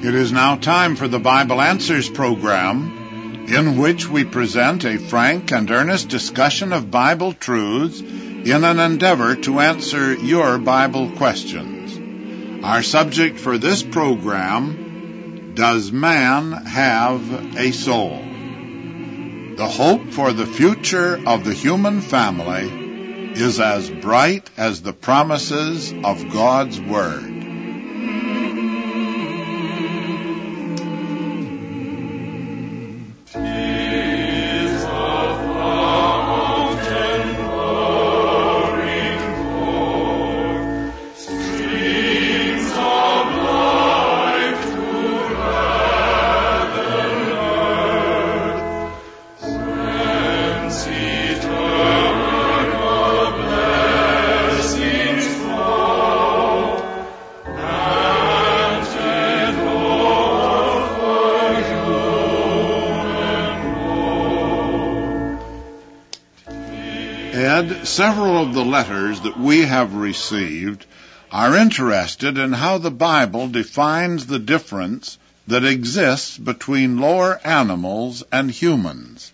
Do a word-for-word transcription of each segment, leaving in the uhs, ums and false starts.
It is now time for the Bible Answers program, in which we present a frank and earnest discussion of Bible truths in an endeavor to answer your Bible questions. Our subject for this program: does man have a soul? The hope for the future of the human family is as bright as the promises of God's Word. Ed, several of the letters that we have received are interested in how the Bible defines the difference that exists between lower animals and humans.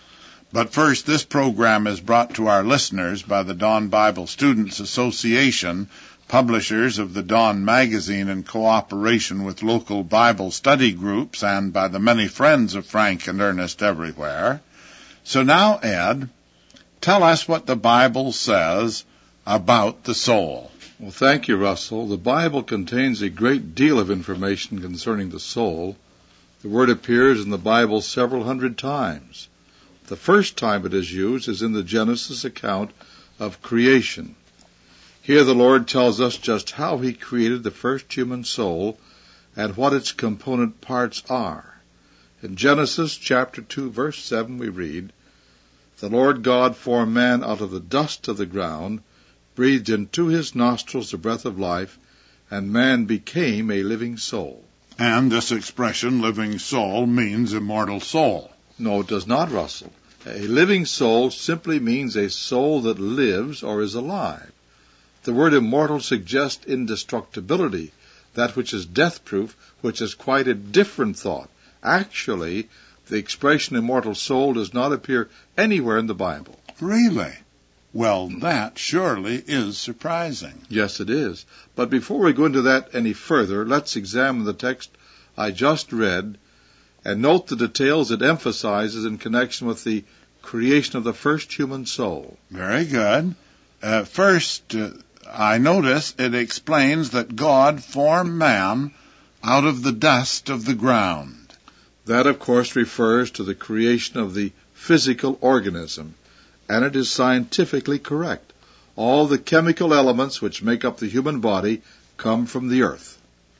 But first, this program is brought to our listeners by the Dawn Bible Students Association, publishers of the Dawn magazine in cooperation with local Bible study groups, and by the many friends of Frank and Ernest everywhere. So now, Ed, tell us what the Bible says about the soul. Well, thank you, Russell. The Bible contains a great deal of information concerning the soul. The word appears in the Bible several hundred times. The first time it is used is in the Genesis account of creation. Here the Lord tells us just how He created the first human soul and what its component parts are. In Genesis chapter two, verse seven, we read, "The Lord God formed man out of the dust of the ground, breathed into his nostrils the breath of life, and man became a living soul." And this expression, living soul, means immortal soul. No, it does not, Russell. A living soul simply means a soul that lives or is alive. The word immortal suggests indestructibility, that which is death-proof, which is quite a different thought. Actually, the expression immortal soul does not appear anywhere in the Bible. Really? Well, that surely is surprising. Yes, it is. But before we go into that any further, let's examine the text I just read and note the details it emphasizes in connection with the creation of the first human soul. Very good. Uh, first, uh, I notice it explains that God formed man out of the dust of the ground. That, of course, refers to the creation of the physical organism, and it is scientifically correct. All the chemical elements which make up the human body come from the earth.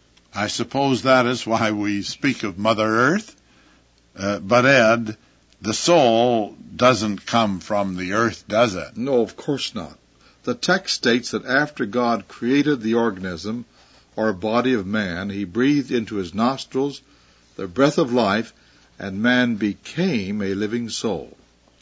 I suppose that is why we speak of Mother Earth. Uh, but, Ed, the soul doesn't come from the earth, does it? No, of course not. The text states that after God created the organism, or body of man, He breathed into his nostrils the breath of life, and man became a living soul.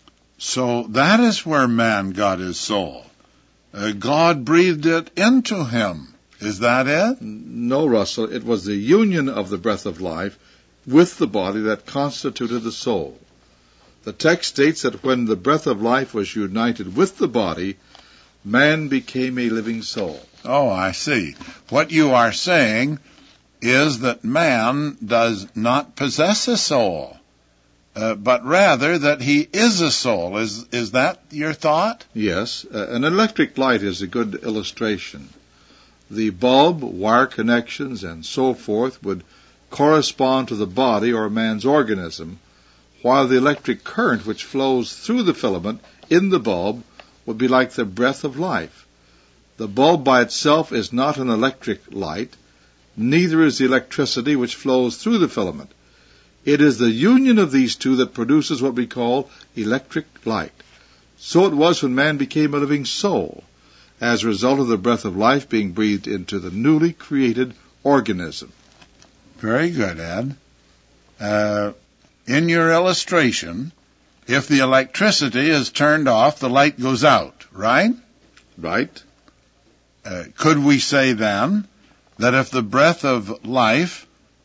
So that is where man got his soul. Uh, God breathed it into him. Is that it? No, Russell. It was the union of the breath of life with the body that constituted the soul. The text states that when the breath of life was united with the body, man became a living soul. Oh, I see. What you are saying is that man does not possess a soul, uh, but rather that he is a soul. Is is that your thought? Yes. Uh, an electric light is a good illustration. The bulb, wire connections, and so forth would correspond to the body or man's organism, while the electric current which flows through the filament in the bulb would be like the breath of life. The bulb by itself is not an electric light, neither is the electricity which flows through the filament. It is the union of these two that produces what we call electric light. So it was when man became a living soul, as a result of the breath of life being breathed into the newly created organism. Very good, Ed. Uh, in your illustration, if the electricity is turned off, the light goes out, right? Right. Uh, could we say then that if the breath of life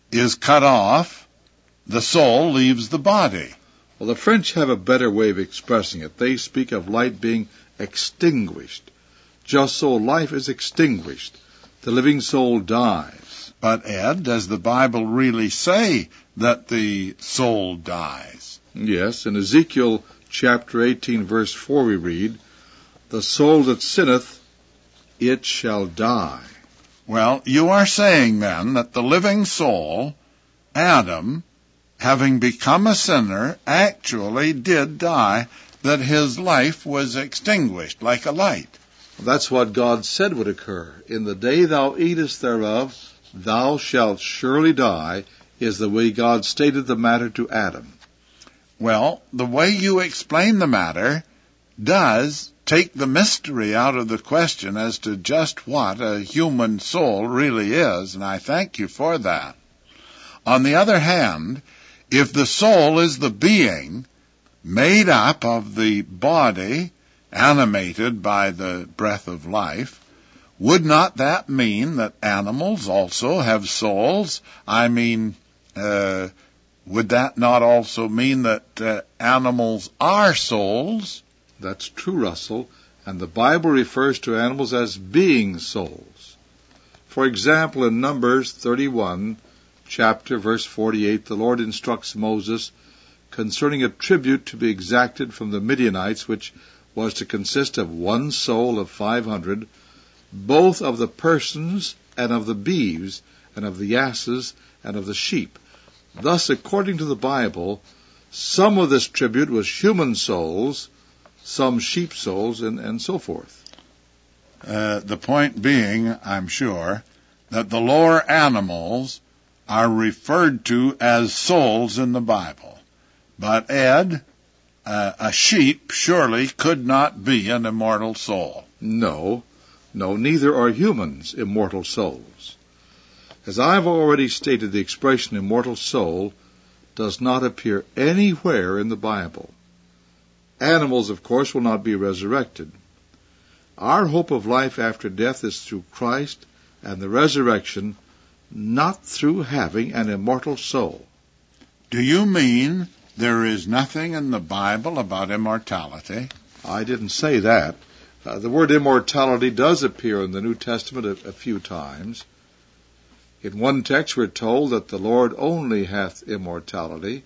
is cut off, the soul leaves the body. Well, the French have a better way of expressing it. They speak of light being extinguished. Just so life is extinguished. The living soul dies. But, Ed, does the Bible really say that the soul dies? Yes, in Ezekiel chapter eighteen, verse four, we read, "The soul that sinneth, it shall die." Well, you are saying then that the living soul, Adam, having become a sinner, actually did die, that his life was extinguished like a light. That's what God said would occur. "In the day thou eatest thereof, thou shalt surely die," is the way God stated the matter to Adam. Well, the way you explain the matter does take the mystery out of the question as to just what a human soul really is, and I thank you for that. On the other hand, if the soul is the being made up of the body, animated by the breath of life, would not that mean that animals also have souls? I mean, uh, would that not also mean that uh, animals are souls? That's true, Russell, and the Bible refers to animals as being souls. For example, in Numbers thirty-one, chapter verse forty-eight, the Lord instructs Moses concerning a tribute to be exacted from the Midianites, which was to consist of one soul of five hundred, both of the persons and of the beeves, and of the asses and of the sheep. Thus, according to the Bible, some of this tribute was human souls, some sheep souls, and, and so forth. Uh, the point being, I'm sure, that the lower animals are referred to as souls in the Bible. But, Ed, uh, a sheep surely could not be an immortal soul. No, no, neither are humans immortal souls. As I've already stated, the expression immortal soul does not appear anywhere in the Bible. Animals, of course, will not be resurrected. Our hope of life after death is through Christ and the resurrection, not through having an immortal soul. Do you mean there is nothing in the Bible about immortality? I didn't say that. Uh, the word immortality does appear in the New Testament a, a few times. In one text we're told that the Lord only hath immortality.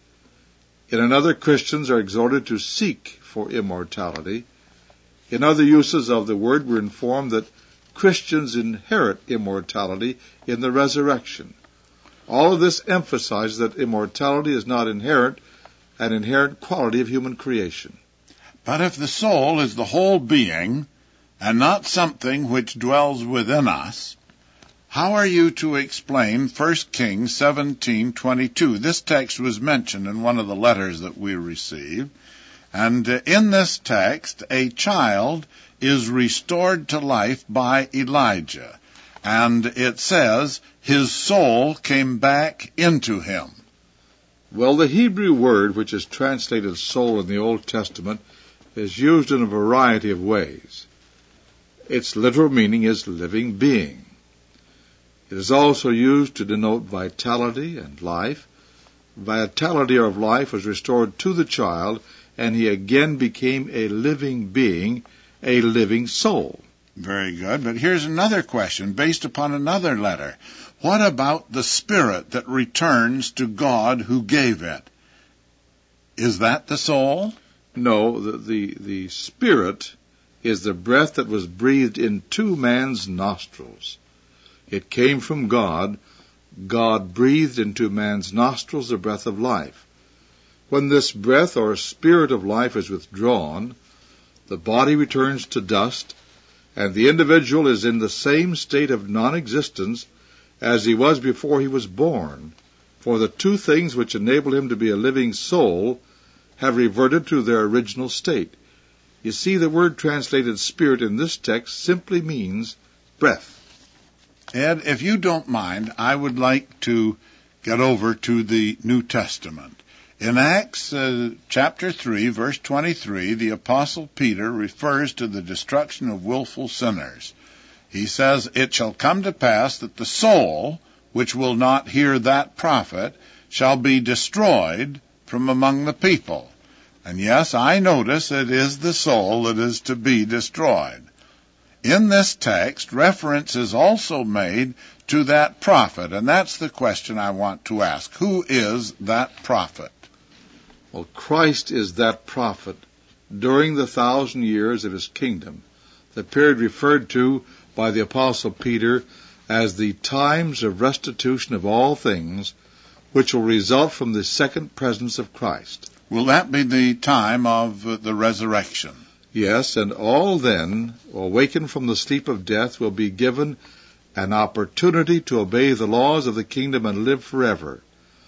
In another, Christians are exhorted to seek for immortality. In other uses of the word, we're informed that Christians inherit immortality in the resurrection. All of this emphasizes that immortality is not inherent, an inherent quality of human creation. But if the soul is the whole being, and not something which dwells within us, how are you to explain First Kings seventeen twenty-two? This text was mentioned in one of the letters that we received. And uh, in this text, a child is restored to life by Elijah. And it says, his soul came back into him. Well, the Hebrew word, which is translated soul in the Old Testament, is used in a variety of ways. Its literal meaning is living being. It is also used to denote vitality and life. Vitality of life was restored to the child, and he again became a living being, a living soul. Very good. But here's another question based upon another letter. What about the spirit that returns to God who gave it? Is that the soul? No, the, the, the spirit is the breath that was breathed into man's nostrils. It came from God. God breathed into man's nostrils the breath of life. When this breath or spirit of life is withdrawn, the body returns to dust, and the individual is in the same state of non-existence as he was before he was born, for the two things which enable him to be a living soul have reverted to their original state. You see, the word translated spirit in this text simply means breath. Ed, if you don't mind, I would like to get over to the New Testament. In Acts uh, chapter three, verse twenty-three, the Apostle Peter refers to the destruction of willful sinners. He says, "It shall come to pass that the soul which will not hear that prophet shall be destroyed from among the people. And yes, I notice it is the soul that is to be destroyed. In this text, reference is also made to that prophet, and that's the question I want to ask. Who is that prophet? Well, Christ is that prophet during the thousand years of his kingdom, the period referred to by the Apostle Peter as the times of restitution of all things, which will result from the second presence of Christ. Will that be the time of uh, the resurrection? Yes, and all then, awakened from the sleep of death, will be given an opportunity to obey the laws of the kingdom and live forever.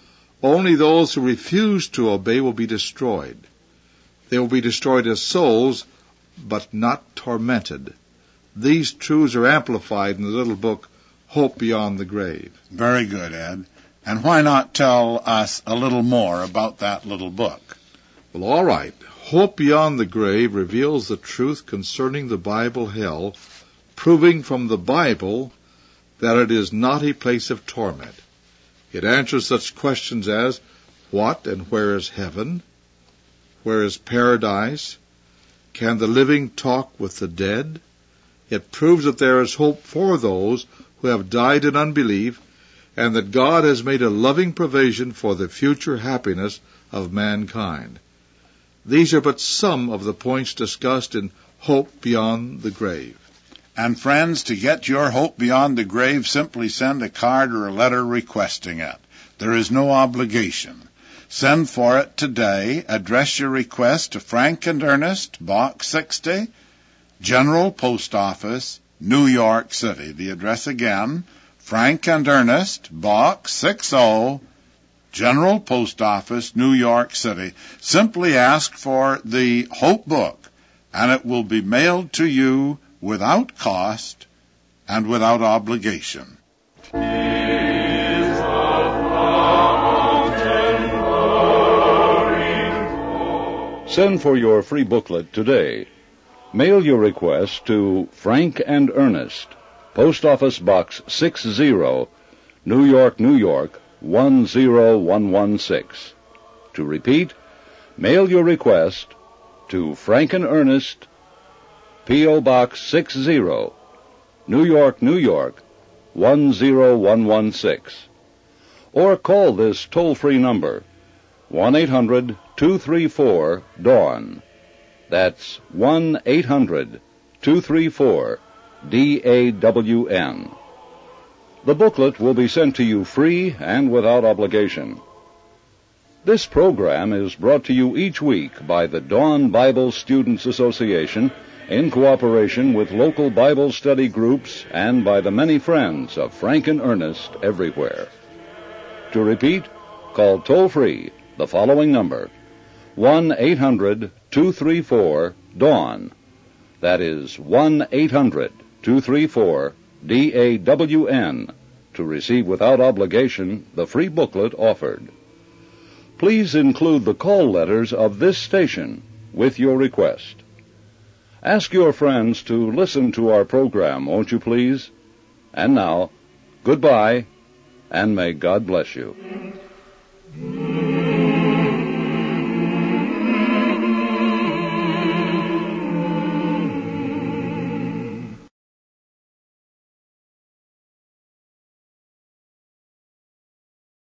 Only those who refuse to obey will be destroyed. They will be destroyed as souls, but not tormented. These truths are amplified in the little book, Hope Beyond the Grave. Very good, Ed. And why not tell us a little more about that little book? Well, all right. Hope Beyond the Grave reveals the truth concerning the Bible hell, proving from the Bible that it is not a place of torment. It answers such questions as, what and where is heaven? Where is paradise? Can the living talk with the dead? It proves that there is hope for those who have died in unbelief, and that God has made a loving provision for the future happiness of mankind. These are but some of the points discussed in Hope Beyond the Grave. And friends, to get your Hope Beyond the Grave, simply send a card or a letter requesting it. There is no obligation. Send for it today. Address your request to Frank and Ernest, Box sixty, General Post Office, New York City. The address again, Frank and Ernest, Box sixty, General Post Office, New York City. Simply ask for the Hope Book, and it will be mailed to you without cost and without obligation. Send for your free booklet today. Mail your request to Frank and Ernest, Post Office Box sixty, New York, New York, one zero one one six. To repeat, mail your request to Frank and Ernest, P O. Box sixty, New York, New York, one zero one one six. Or call this toll-free number, one eight hundred two three four DAWN. That's one eight hundred two three four D A W N. The booklet will be sent to you free and without obligation. This program is brought to you each week by the Dawn Bible Students Association in cooperation with local Bible study groups and by the many friends of Frank and Ernest everywhere. To repeat, call toll-free the following number, one eight hundred two three four DAWN. That is one eight hundred two three four D A W N to receive without obligation the free booklet offered. Please include the call letters of this station with your request. Ask your friends to listen to our program, won't you please? And now, goodbye, and may God bless you.